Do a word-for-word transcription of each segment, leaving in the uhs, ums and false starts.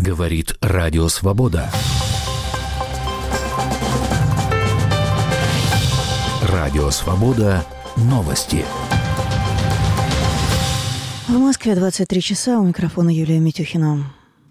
Говорит Радио Свобода. Радио Свобода. Новости. В Москве двадцать три часа. У микрофона Юлия Митюхина.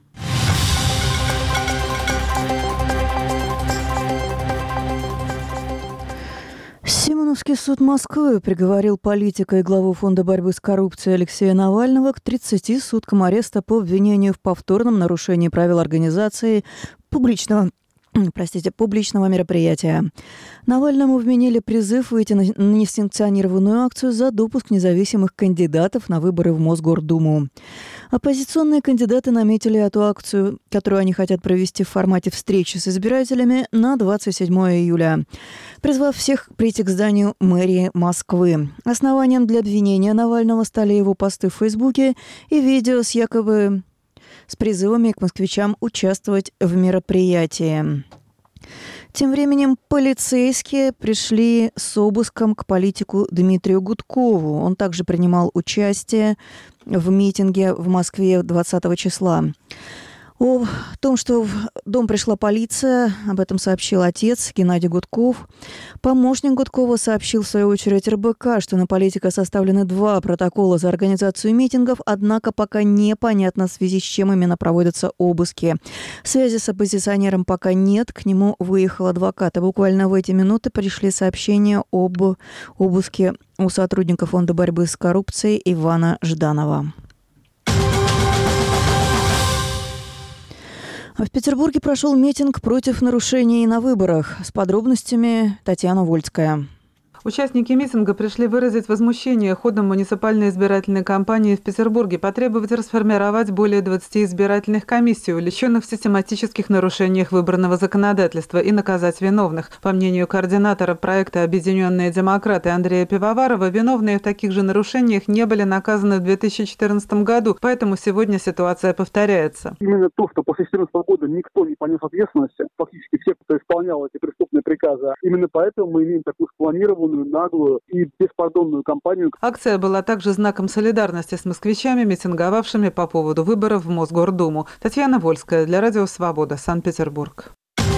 Симоновский суд Москвы приговорил политика и главу Фонда борьбы с коррупцией Алексея Навального к тридцати суткам ареста по обвинению в повторном нарушении правил организации публичного Простите, публичного мероприятия. Навальному вменили призыв выйти на несанкционированную акцию за допуск независимых кандидатов на выборы в Мосгордуму. Оппозиционные кандидаты наметили эту акцию, которую они хотят провести в формате встречи с избирателями, на двадцать седьмое июля, призвав всех прийти к зданию мэрии Москвы. Основанием для обвинения Навального стали его посты в Фейсбуке и видео с якобы... с призывами к москвичам участвовать в мероприятии. Тем временем полицейские пришли с обыском к политику Дмитрию Гудкову. Он также принимал участие в митинге в Москве двадцатого числа. О том, что в дом пришла полиция, об этом сообщил отец Геннадий Гудков. Помощник Гудкова сообщил в свою очередь эр бэ ка, что на политика составлены два протокола за организацию митингов, однако пока непонятно, в связи с чем именно проводятся обыски. Связи с оппозиционером пока нет, к нему выехал адвокат. А буквально в эти минуты пришли сообщения об обыске у сотрудника Фонда борьбы с коррупцией Ивана Жданова. В Петербурге прошел митинг против нарушений на выборах. С подробностями Татьяна Вольская. Участники митинга пришли выразить возмущение ходом муниципальной избирательной кампании в Петербурге, потребовать расформировать более двадцати избирательных комиссий, увлеченных в систематических нарушениях выборного законодательства, и наказать виновных. По мнению координатора проекта «Объединенные демократы» Андрея Пивоварова, виновные в таких же нарушениях не были наказаны в две тысячи четырнадцатом году, поэтому сегодня ситуация повторяется. Именно то, что после две тысячи четырнадцатого года никто не понес ответственности, фактически все, кто исполнял эти преступные приказы, именно поэтому мы имеем такую спланированную, наглую и беспардонную кампанию. Акция была также знаком солидарности с москвичами, митинговавшими по поводу выборов в Мосгордуму. Татьяна Вольская для Радио Свобода, Санкт-Петербург.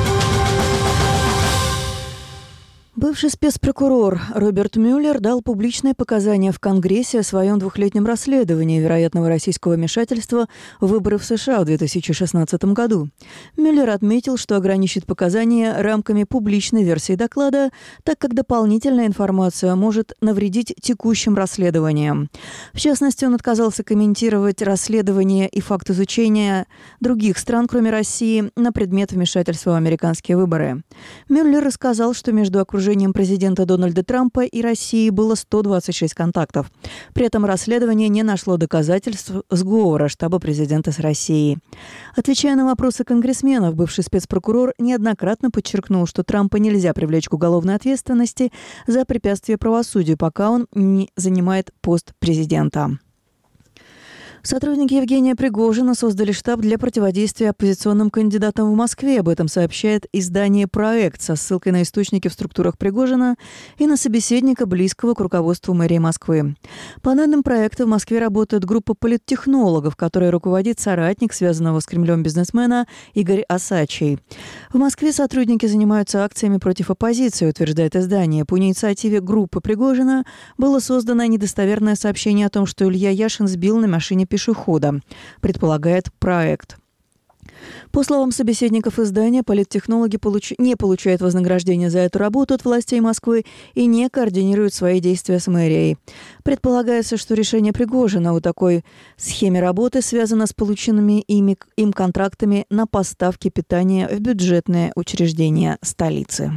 Бывший спецпрокурор Роберт Мюллер дал публичные показания в Конгрессе о своем двухлетнем расследовании вероятного российского вмешательства в выборы в США в две тысячи шестнадцатом году. Мюллер отметил, что ограничит показания рамками публичной версии доклада, так как дополнительная информация может навредить текущим расследованиям. В частности, он отказался комментировать расследование и факт изучения других стран, кроме России, на предмет вмешательства в американские выборы. Мюллер рассказал, что между окружением президента Дональда Трампа и России было сто двадцать шесть контактов. При этом расследование не нашло доказательств сговора штаба президента с Россией. Отвечая на вопросы конгрессменов, бывший спецпрокурор неоднократно подчеркнул, что Трампа нельзя привлечь к уголовной ответственности за препятствие правосудию, пока он не занимает пост президента. Сотрудники Евгения Пригожина создали штаб для противодействия оппозиционным кандидатам в Москве. Об этом сообщает издание «Проект» со ссылкой на источники в структурах Пригожина и на собеседника, близкого к руководству мэрии Москвы. По данным проекта, в Москве работает группа политтехнологов, которой руководит соратник связанного с Кремлем бизнесмена Игорь Осадчий. В Москве сотрудники занимаются акциями против оппозиции, утверждает издание. По инициативе группы Пригожина было создано недостоверное сообщение о том, что Илья Яшин сбил на машине пешехода, предполагает проект. По словам собеседников издания, политтехнологи получ... не получают вознаграждения за эту работу от властей Москвы и не координируют свои действия с мэрией. Предполагается, что решение Пригожина о такой схеме работы связано с полученными ими, им контрактами на поставки питания в бюджетные учреждения столицы.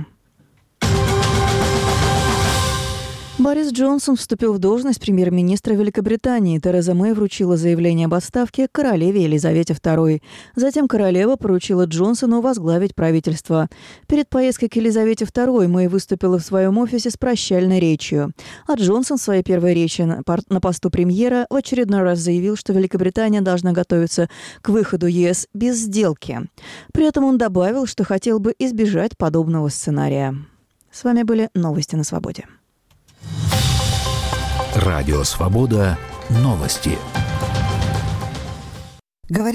Борис Джонсон вступил в должность премьер-министра Великобритании. Тереза Мэй вручила заявление об отставке королеве Елизавете второй. Затем королева поручила Джонсону возглавить правительство. Перед поездкой к Елизавете второй Мэй выступила в своем офисе с прощальной речью. А Джонсон в своей первой речи на посту премьера в очередной раз заявил, что Великобритания должна готовиться к выходу е эс без сделки. При этом он добавил, что хотел бы избежать подобного сценария. С вами были новости на Свободе. Радио Свобода. Новости.